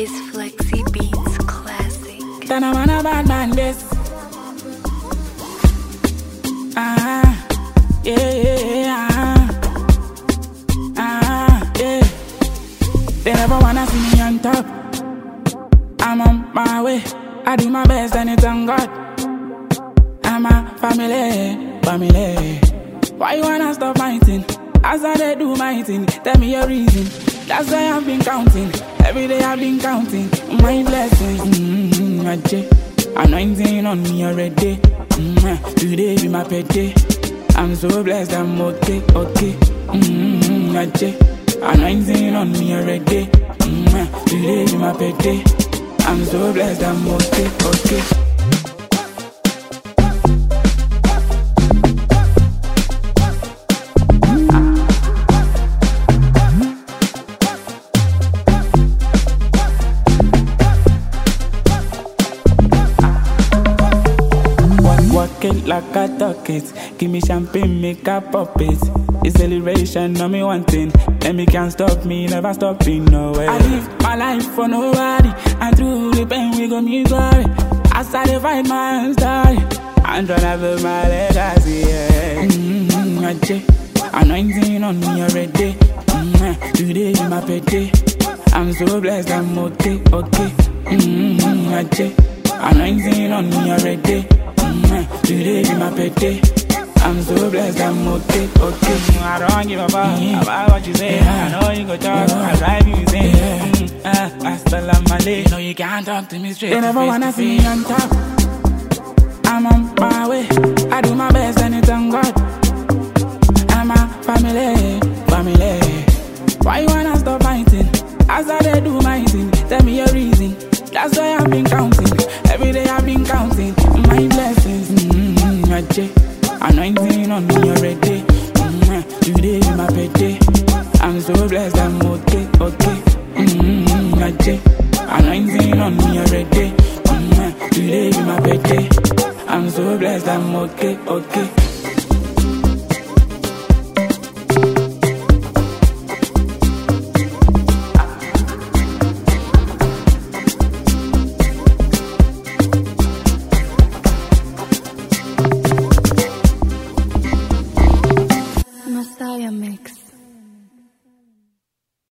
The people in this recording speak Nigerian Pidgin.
is Flexi Beats Classic. Then I'm on a bad man, this. Yeah. They never wanna see me on top. I'm on my way. I do my best and it's on God. I'm a family. Why you wanna stop my thing? As I they do my thing, tell me your reason. That's why I've been counting. Every day I've been counting my blessings. Anointing on me already. Today be my payday. I'm so blessed, I'm okay. Anointing on me already. Today be my payday. I'm so blessed, I'm okay. Walk it like I talk it. Give me champagne, make a pop it. It's celebration, no me one thing. And me can't stop me, never stopping, no way. I live my life for nobody. And through the pain we go me glory. I started fight my own story. I'm tryna build my legacy, Anointing on me already. Today is my payday. I'm so blessed, I'm okay. Anointing on me already. Today is my payday. I'm so blessed, I'm okay. I don't give a fuck about what you say. I know you go talk, I drive you insane. Hasta la male. You know you can't talk to me straight. They never wanna see me on top. I'm on my way. I do my best and it's on God. I'm a family. Why you wanna stop my thing? As I they do my thing, tell me your reason. That's why I've been counting. Every day I've been counting my blessings. Anointing on me already. Today is my payday. I'm so blessed, I'm okay. Anointing on me already. Today is my payday. I'm so blessed, I'm okay.